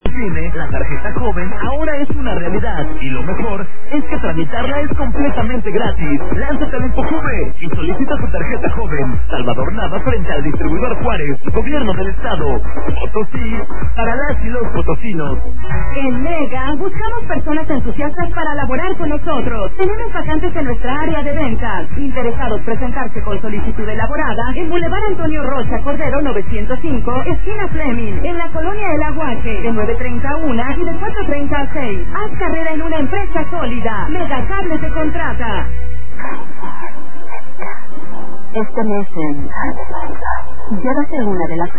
Cine, la tarjeta joven ahora es una realidad y lo mejor es que tramitarla es completamente gratis. Lánzate al Empujube y solicita tu tarjeta joven. Salvador Nava frente al distribuidor Juárez, Gobierno del Estado. Potosí, para las y los potosinos. En Mega buscamos personas entusiastas para laborar con nosotros. Tenemos vacantes en nuestra área de ventas. Interesados presentarse con solicitud elaborada en Boulevard Antonio Rocha Cordero 905, esquina Fleming, en la colonia El Aguaje, de 9:30 a 1 y de 4:30 a 6. Haz carrera en una empresa sólida. Megacable te contrata. Este mes llévate una de las